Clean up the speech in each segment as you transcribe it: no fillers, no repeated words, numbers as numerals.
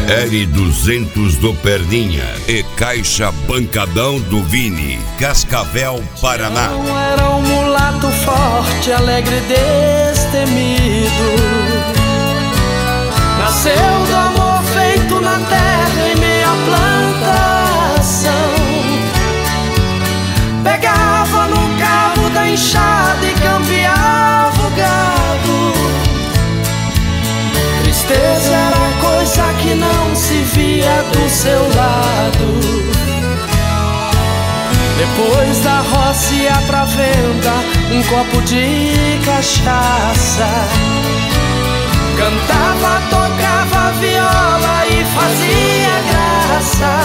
L200 do Perninha e Caixa Bancadão do Vini, Cascavel, Paraná. Era um mulato forte, alegre e destemido. Nasceu do amor feito na terra em meia plantação. Pegava no cabo da enxada e campeava o gado. Tristeza era coisa que não se via do seu lado. Depois da roça ia pra venda um copo de cachaça. Cantava, tocava viola e fazia graça.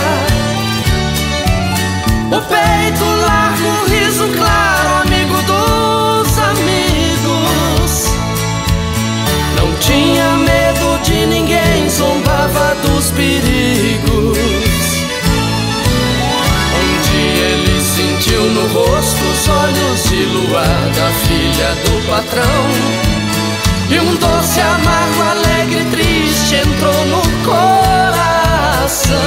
O peito largo, riso claro, amigo dos amigos. Não tinha medo de ninguém, zombava dos perigos. Um dia ele sentiu no rosto os olhos de luar da filha do patrão. E um doce, amargo, alegre e triste entrou no coração.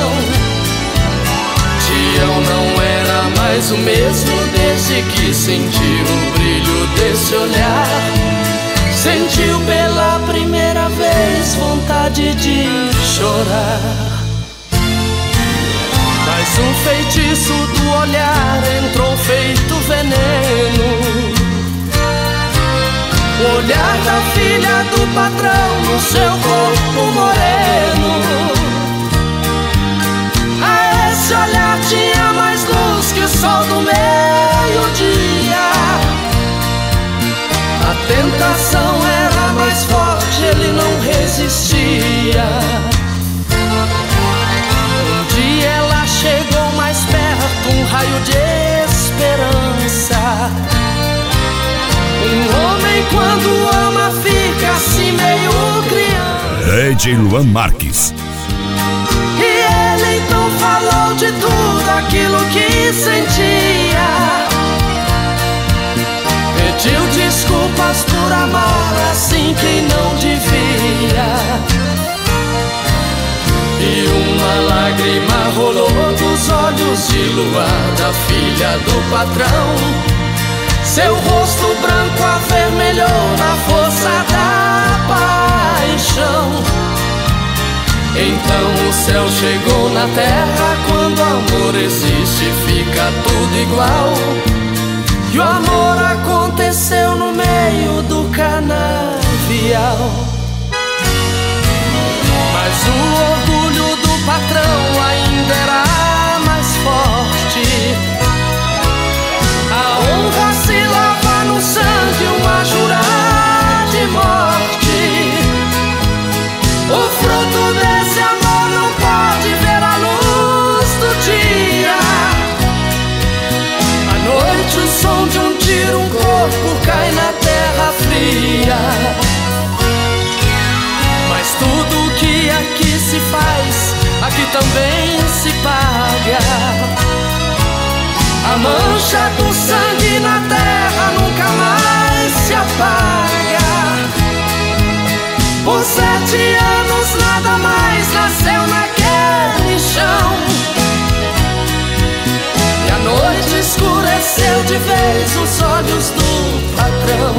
Tião não era mais o mesmo desde que sentiu o brilho desse olhar. Sentiu pela primeira vez vontade de chorar. Mas um feitiço do olhar entrou feito veneno. O olhar da filha do patrão no seu corpo moreno. A esse olhar tinha mais luz que o sol do meio-dia. A tentação era mais forte, ele não resistia. Um dia ela chegou mais perto, um raio de esperança. Um homem quando ama fica assim meio criança. Rede Luan Marques. E ele então falou de tudo aquilo que sentia. Pediu desculpas por amar assim quem não devia. E uma lágrima rolou dos olhos de luar da filha do patrão. Seu rosto branco avermelhou na força da paixão. Então o céu chegou na terra. Quando o amor existe fica tudo igual. E o amor aconteceu no meio do canavial. Mas o orgulho do patrão ainda era mais forte. A honra se lava no sangue, uma jurar de morte. O fruto desse amor não pode ver a luz do dia. À noite o som de um tiro, um corpo cai na terra fria. Mas tudo que aqui se faz, aqui também se paga. A mancha do sangue na terra nunca mais se apaga. Por 7 anos nada mais nasceu naquele chão. E a noite escureceu de vez os olhos do patrão.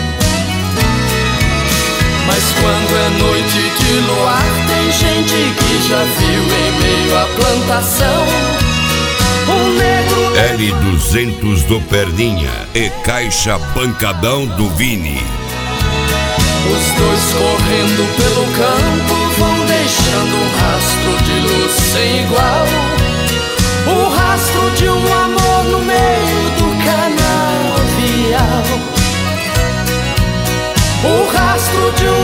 Mas quando é noite de luar, tem gente que já viu em meio à plantação um negro. L200 do Perninha e Caixa Bancadão do Vini. Os dois correndo pelo campo vão deixando um rastro de luz sem igual. O rastro de um amor no meio do canavial. O rastro de um